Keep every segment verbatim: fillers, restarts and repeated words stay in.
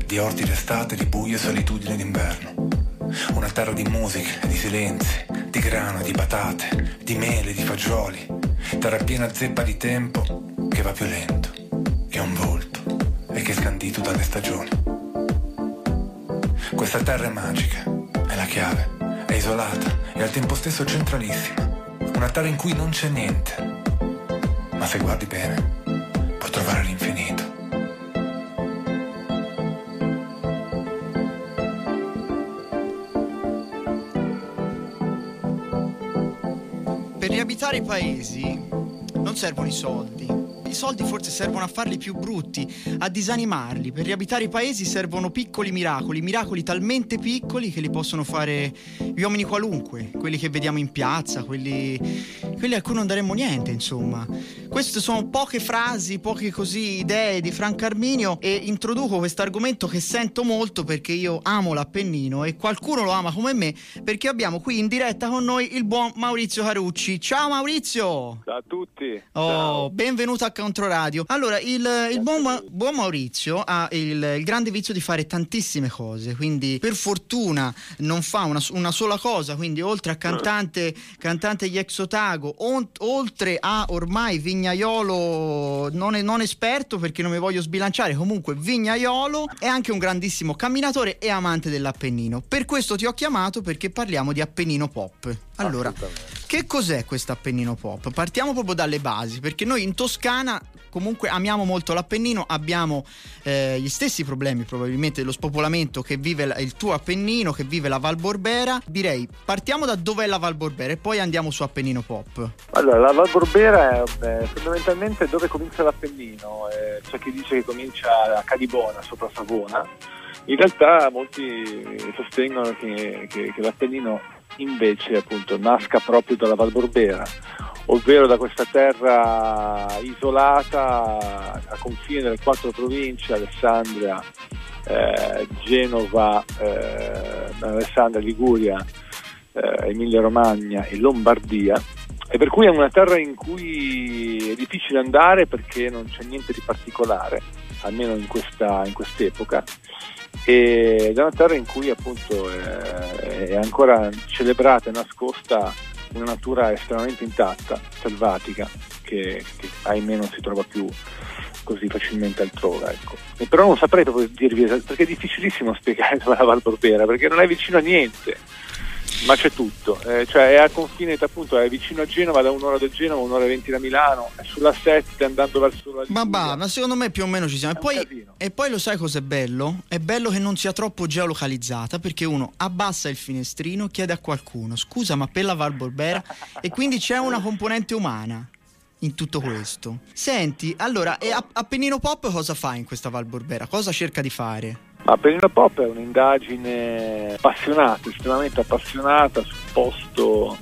di orti d'estate, di buio e solitudine d'inverno. Una terra di musiche, di silenzi, di grano, di patate, di mele, di fagioli. Terra piena zeppa di tempo che va più lento, che ha un volto e che è scandito dalle stagioni. Questa terra è magica, è la chiave, è isolata e al tempo stesso centralissima. Una terra in cui non c'è niente, ma se guardi bene puoi trovare l'infinito. Per riabitare i paesi non servono i soldi. I soldi forse servono a farli più brutti, a disanimarli. Per riabitare i paesi servono piccoli miracoli, miracoli talmente piccoli che li possono fare gli uomini qualunque, quelli che vediamo in piazza, quelli, quelli a cui non daremmo niente, insomma. Queste sono poche frasi, poche così idee di Franco Arminio, e introduco questo argomento che sento molto perché io amo l'Appennino e qualcuno lo ama come me, perché abbiamo qui in diretta con noi il buon Maurizio Carucci. Ciao Maurizio! Ciao a tutti! Oh, Ciao. Benvenuto a Controradio. Allora, il, il buon, buon Maurizio ha il, il grande vizio di fare tantissime cose, quindi per fortuna non fa una, una sola cosa, quindi oltre a cantante, cantante gli Ex-Otago, on, oltre a ormai vignaiolo non, è, non esperto perché non mi voglio sbilanciare, comunque vignaiolo, è anche un grandissimo camminatore e amante dell'Appennino. Per questo ti ho chiamato, perché parliamo di Appennino Pop. Allora, che cos'è questo Appennino Pop? Partiamo proprio dalle basi, perché noi in Toscana comunque amiamo molto l'Appennino, abbiamo eh, gli stessi problemi probabilmente dello spopolamento che vive la, il tuo Appennino, che vive la Val Borbera. Direi partiamo da dov'è la Val Borbera e poi andiamo su Appennino Pop. Allora, la Val Borbera è eh, fondamentalmente dove comincia l'Appennino. Eh, c'è chi dice che comincia a Cadibona, sopra Savona. In realtà molti sostengono che, che, che l'Appennino invece appunto nasca proprio dalla Val Borbera, ovvero da questa terra isolata a confine delle quattro province: Alessandria, eh, Genova, eh, Alessandria, Liguria, eh, Emilia Romagna e Lombardia, e per cui è una terra in cui è difficile andare perché non c'è niente di particolare, almeno in questa in quest'epoca. Ed è una terra in cui appunto è ancora celebrata e nascosta una natura estremamente intatta, selvatica, che, che ahimè non si trova più così facilmente altrove, ecco. E però non saprei proprio dirvi, perché è difficilissimo spiegare dove è la Val Borbera, perché non è vicino a niente, ma c'è tutto, eh, cioè è a confine, appunto è vicino a Genova, da un'ora da Genova, un'ora e venti da Milano, è sulla sette andando verso la Liguria. Ma bah, ma secondo me più o meno ci siamo. E poi, e poi lo sai cos'è bello? È bello che non sia troppo geolocalizzata, perché uno abbassa il finestrino, chiede a qualcuno scusa ma per la Val Borbera, e quindi c'è una componente umana in tutto questo. Senti, allora, e Appennino Pop cosa fa in questa Val Borbera? Cosa cerca di fare? Appennino Pop è un'indagine appassionata, estremamente appassionata, sul posto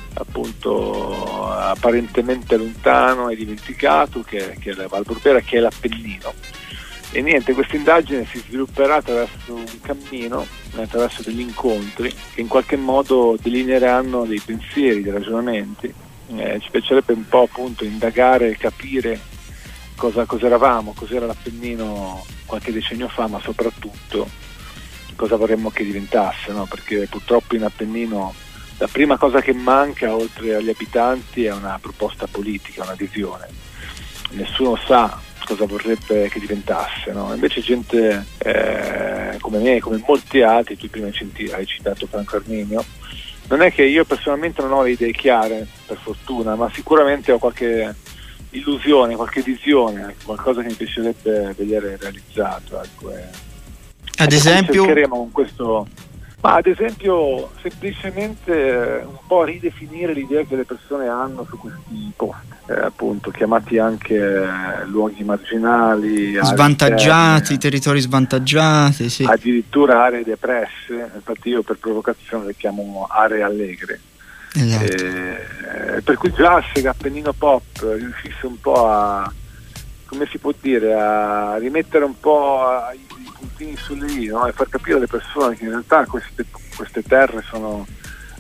appunto apparentemente lontano e dimenticato che, che è la Val Borbera, che è l'Appennino. E niente, questa indagine si svilupperà attraverso un cammino, attraverso degli incontri che in qualche modo delineeranno dei pensieri, dei ragionamenti. Eh, ci piacerebbe un po' appunto indagare e capire cosa cos'eravamo, cos'era l'Appennino qualche decennio fa, ma soprattutto cosa vorremmo che diventasse, no? Perché purtroppo in Appennino la prima cosa che manca, oltre agli abitanti, è una proposta politica, una visione. Nessuno sa cosa vorrebbe che diventasse, no? Invece gente eh, come me, come molti altri, tu prima hai citato Franco Arminio, non è che io personalmente non ho le idee chiare, per fortuna, ma sicuramente ho qualche illusione, qualche visione, qualcosa che mi piacerebbe vedere realizzato, ecco. E, ad e esempio cercheremo con questo, ma ad esempio semplicemente un po' ridefinire l'idea che le persone hanno su questi posti, eh, appunto chiamati anche luoghi marginali, svantaggiati, interne, territori svantaggiati, sì. Addirittura aree depresse. Infatti io per provocazione le chiamo aree allegre. Esatto. Eh, per cui già se Appennino Pop riuscisse un po' a, come si può dire, a rimettere un po' i, i puntini sulle i, no? E far capire alle persone che in realtà queste, queste terre sono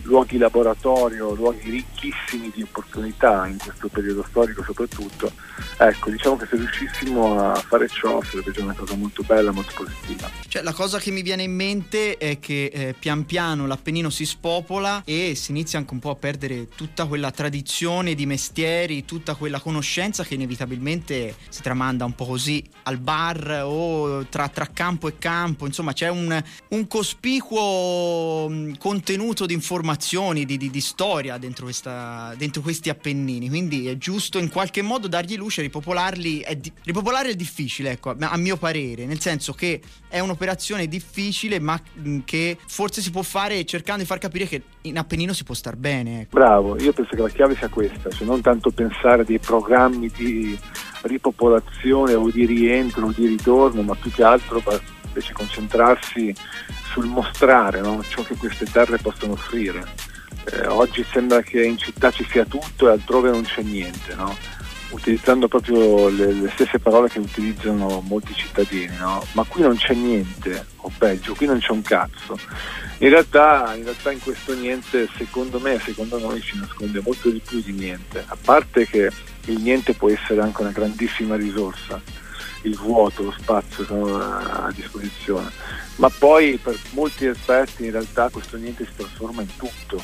luoghi laboratorio, luoghi ricchissimi di opportunità in questo periodo storico soprattutto. Ecco, diciamo che se riuscissimo a fare ciò sarebbe già una cosa molto bella, molto positiva. Cioè, la cosa che mi viene in mente è che eh, pian piano l'Appennino si spopola e si inizia anche un po' a perdere tutta quella tradizione di mestieri, tutta quella conoscenza che inevitabilmente si tramanda un po' così al bar o tra, tra campo e campo. Insomma, c'è un, un cospicuo mh, contenuto di informazioni, di, di, di storia dentro, questa, dentro questi Appennini, quindi è giusto in qualche modo dargli luce, ripopolarli. È di, ripopolare è difficile, ecco, a, a mio parere, nel senso che è un'operazione difficile, ma mh, che forse si può fare cercando di far capire che in Appennino si può star bene, ecco. Bravo, io penso che la chiave sia questa, cioè non tanto pensare a dei programmi di ripopolazione o di rientro o di ritorno, ma più che altro invece concentrarsi sul mostrare, no? Ciò che queste terre possono offrire. Eh, oggi sembra che in città ci sia tutto e altrove non c'è niente, no? Utilizzando proprio le, le stesse parole che utilizzano molti cittadini, no? Ma qui non c'è niente, o peggio, qui non c'è un cazzo. In realtà, in realtà in questo niente, secondo me, secondo noi, ci nasconde molto di più di niente, a parte che il niente può essere anche una grandissima risorsa, il vuoto, lo spazio sono a disposizione, ma poi per molti aspetti in realtà questo niente si trasforma in tutto,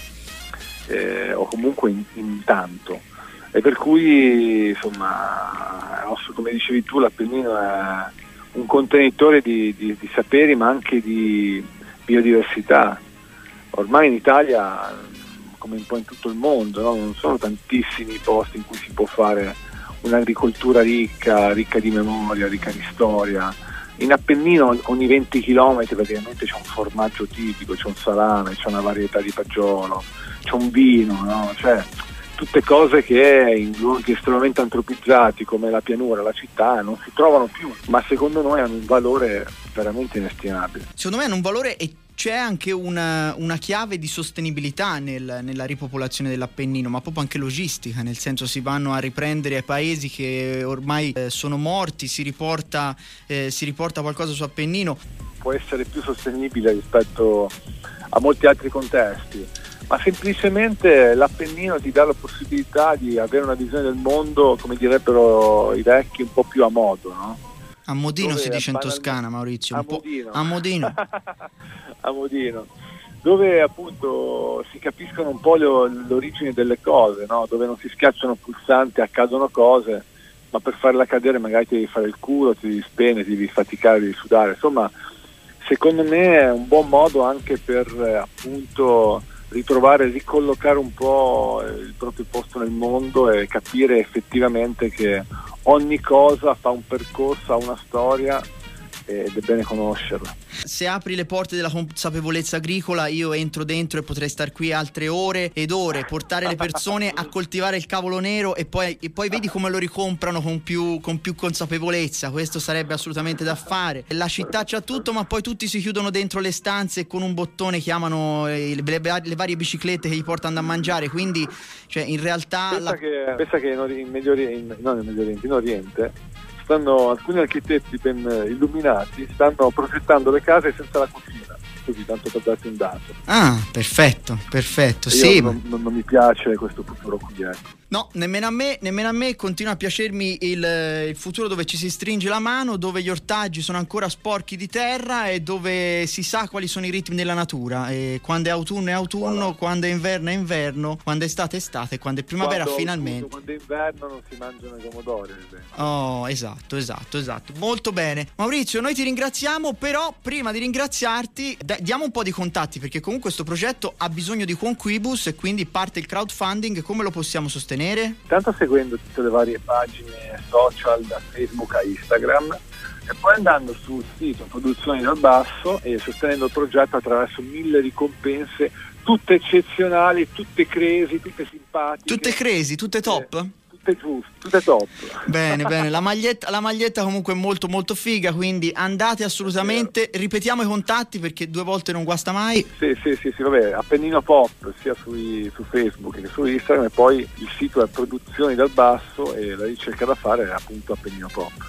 eh, o comunque in, in tanto, e per cui insomma, come dicevi tu, l'Appennino è un contenitore di, di, di saperi, ma anche di biodiversità. Ormai in Italia, come un po' in tutto il mondo, no? Non sono tantissimi posti in cui si può fare un'agricoltura ricca, ricca di memoria, ricca di storia. In Appennino ogni venti chilometri praticamente c'è un formaggio tipico, c'è un salame, c'è una varietà di fagiolo, c'è un vino, no? Cioè, tutte cose che in luoghi estremamente antropizzati come la pianura, la città, non si trovano più, ma secondo noi hanno un valore veramente inestimabile. Secondo me hanno un valore, e c'è anche una, una chiave di sostenibilità nel, nella ripopolazione dell'Appennino, ma proprio anche logistica, nel senso si vanno a riprendere paesi che ormai eh, sono morti, si riporta, eh, si riporta qualcosa su Appennino. Può essere più sostenibile rispetto a molti altri contesti, ma semplicemente l'Appennino ti dà la possibilità di avere una visione del mondo, come direbbero i vecchi, un po' più a modo, no? A modino dove si dice in banalmente... Toscana, Maurizio, un a modino. po' a modino. A modino, dove appunto si capiscono un po' le, l'origine delle cose, no? Dove non si schiacciano pulsanti, accadono cose, ma per farle accadere magari ti devi fare il culo, ti devi spendere, ti devi faticare, devi sudare. Insomma, secondo me è un buon modo anche per eh, appunto ritrovare, ricollocare un po' il proprio posto nel mondo e capire effettivamente che ogni cosa fa un percorso, ha una storia ed è bene conoscerla. Se apri le porte della consapevolezza agricola, io entro dentro e potrei star qui altre ore ed ore, portare le persone a coltivare il cavolo nero e poi, e poi vedi come lo ricomprano con più, con più consapevolezza. Questo sarebbe assolutamente da fare. La città c'ha tutto, ma poi tutti si chiudono dentro le stanze e con un bottone chiamano le, le, le varie biciclette che gli portano da mangiare, quindi cioè, in realtà pensa, la... che, pensa che in, in Medio Oriente, non in Medio Oriente, in Oriente stanno alcuni architetti ben illuminati, stanno progettando le case senza la cucina, così tanto per darti un dato. Ah, perfetto, perfetto, Io sì. Non, non, non mi piace questo futuro qui, ecco. No, nemmeno a me, nemmeno a me continua a piacermi il, il futuro dove ci si stringe la mano, dove gli ortaggi sono ancora sporchi di terra e dove si sa quali sono i ritmi della natura. E quando è autunno è autunno, voilà. Quando è inverno è inverno, quando è estate è estate, quando è primavera quando finalmente. Autunno, quando è inverno non si mangiano i pomodori. Oh, esatto, esatto, esatto. Molto bene. Maurizio, noi ti ringraziamo, però prima di ringraziarti d- diamo un po' di contatti, perché comunque questo progetto ha bisogno di conquibus e quindi parte il crowdfunding. Come lo possiamo sostenere? Tanto seguendo tutte le varie pagine social, da Facebook a Instagram, e poi andando sul sito Produzioni dal Basso e sostenendo il progetto attraverso mille ricompense, tutte eccezionali, tutte crazy, tutte simpatiche. Tutte crazy, tutte top? Eh, tutte giuste, tutte top. Bene, bene, la maglietta, la maglietta comunque è molto molto figa, quindi andate assolutamente, ripetiamo i contatti perché due volte non guasta mai. Sì, sì, sì, sì, vabbè, Appennino Pop sia sui, su Facebook che su Instagram, e poi il sito è Produzioni dal Basso e la ricerca da fare è appunto Appennino Pop.